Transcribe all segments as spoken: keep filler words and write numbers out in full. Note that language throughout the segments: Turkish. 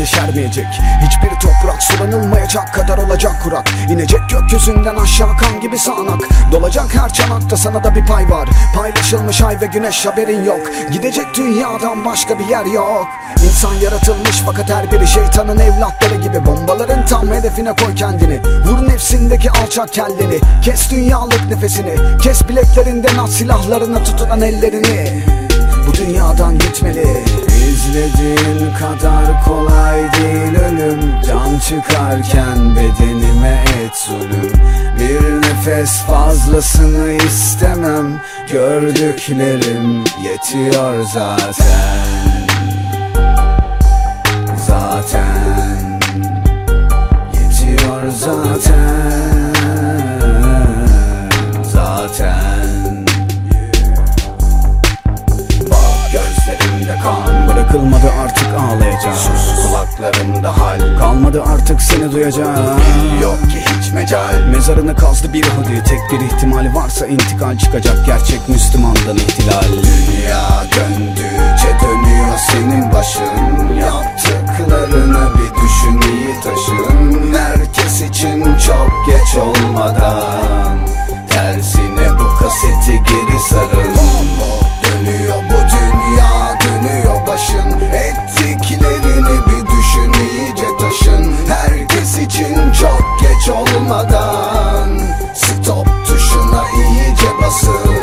yeşermeyecek. Hiçbir toprak sulanılmayacak kadar olacak kurak. İnecek gökyüzünden aşağı kan gibi sağanak. Dolacak her çanakta sana da bir pay var. Paylaşılmış ay ve güneş haberin yok. Gidecek dünyadan başka bir yer yok. İnsan yaratılmış fakat her biri şeytanın evlatları gibi. Bombaların tam hedefine koy kendini. Vur nefsindeki alçak kelleni. Kes dünyalık nefesini. Kes bileklerinden at silahlarına tutulan ellerini. Bu dünyadan gitmeli. İzlediğin kadar kolay değil ölüm. Can çıkarken bedenime et zulüm. Bir nefes fazlasını istemem. Gördüklerim yetiyor zaten. Zaten yetiyor zaten. Zaten bak gözlerimde kan, bırakılmadı artık ağlayacağım. Sus kulaklarımda hal, kalmadı artık seni duyacağım. Yok ki hiç mecal. Mezarını kazdı bir Yahudi. Tek bir ihtimali varsa intikal çıkacak. Gerçek Müslümandan ihtilal. Dünya döndükçe dönüyor senin başın. Yaptıklarını bir düşün, iyi taşın. Herkes için çok geç olmadan tersine bu kaseti geri sarın. Dönüyor bu dünya, dönüyor başın. Ettiklerini bir düşün, iyice taşın. Herkes için çok geç olmadan stop tuşuna iyice basın.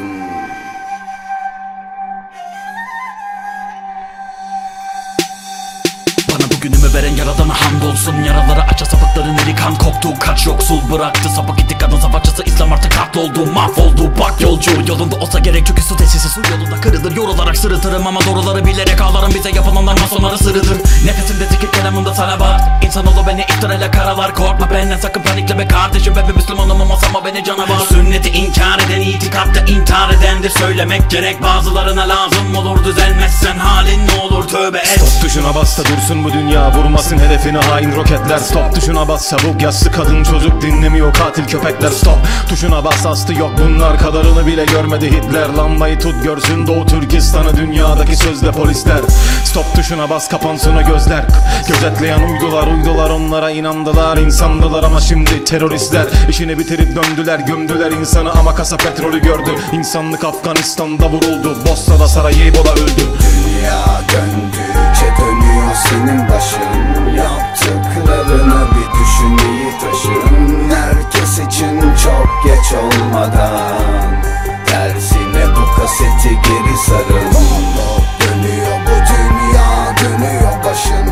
Günümü veren yaradana hamdolsun. Yaraları aça sapıkların eli kan koktu. Kaç yoksul bıraktı sapık gitti kadın savaşçısı. İslam artık kahroldu, mahvoldu. Bak yolcu yolunda olsa gerek çünkü su tesisi su yolunda kırılır. Yorularak sırıtırım ama doğruları bilerek ağlarım. Bize yapılanlar masonları sırıdır. Nefesimde zikir kelamında salavat. İnsanoğlu beni iftirayla karalar. Korkma benden sakın panikleme kardeşim. Ve bir Müslümanım ama sanma beni canavar. Sünneti inkar eden, itikatta intihar eden de söylemek gerek. Bazılarına lazım olur, düzelmezsen halin ne olur tövbe et. Stop tuşuna bas da dursun bu dünya. Vurmasın hedefine hain roketler. Stop tuşuna bas çabuk, yaşlı kadın çocuk dinlemiyor katil köpekler. Stop tuşuna bas, astı yok bunlar kadarını bile görmedi Hitler. Lambayı tut görsün Doğu Türkistan'ı dünyadaki sözde polisler. Stop tuşuna bas kapansın o gözler. Gözetleyen uydular uydular onlara inandılar. İnsandılar ama şimdi teröristler. İşini bitirip döndüler gömdüler insanı ama kasa petrolü gördü. İnsanlık Afganistan'da vuruldu. Bosna'da Sarajevo'da öldü. Dünya döndükçe dönüyor senin başın. Yaptıklarını bir düşün, iyi taşın. Herkes için çok geç olmadan tersine bu kaseti geri sarın. Dönüyor bu dünya, dönüyor başın.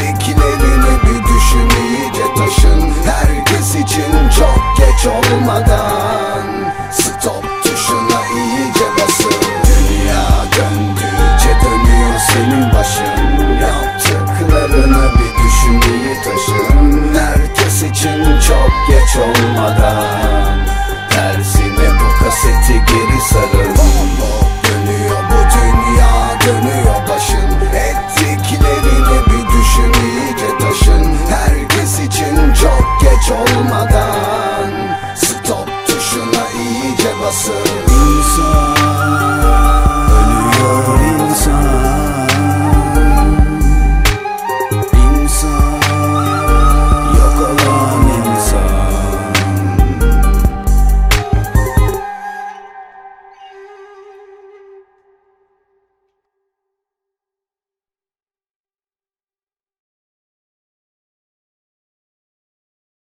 Ettiklerini bir düşün, iyice taşın. Herkes için çok geç olmadan